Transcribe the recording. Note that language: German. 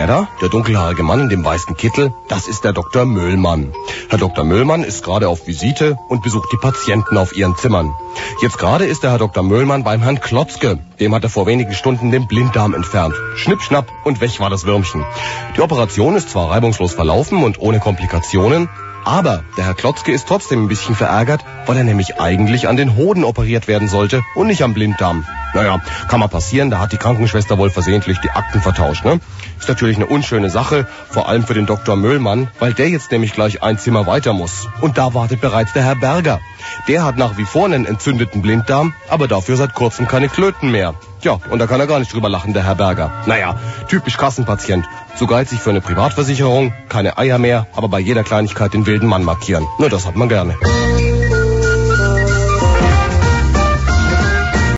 Der da, der dunkelhaarige Mann in dem weißen Kittel, das ist der Dr. Möllmann. Herr Dr. Möllmann ist gerade auf Visite und besucht die Patienten auf ihren Zimmern. Jetzt gerade ist der Herr Dr. Möllmann beim Herrn Klotzke. Dem hat er vor wenigen Stunden den Blinddarm entfernt. Schnipp, schnapp und weg war das Würmchen. Die Operation ist zwar reibungslos verlaufen und ohne Komplikationen, aber der Herr Klotzke ist trotzdem ein bisschen verärgert, weil er nämlich eigentlich an den Hoden operiert werden sollte und nicht am Blinddarm. Naja, kann mal passieren, da hat die Krankenschwester wohl versehentlich die Akten vertauscht, ne? Ist natürlich eine unschöne Sache, vor allem für den Dr. Möllmann, weil der jetzt nämlich gleich ein Zimmer weiter muss. Und da wartet bereits der Herr Berger. Der hat nach wie vor einen entzündeten Blinddarm, aber dafür seit kurzem keine Klöten mehr. Ja, und da kann er gar nicht drüber lachen, der Herr Berger. Naja, typisch Kassenpatient. Zu geizig für eine Privatversicherung, keine Eier mehr, aber bei jeder Kleinigkeit den wilden Mann markieren. Nur das hat man gerne.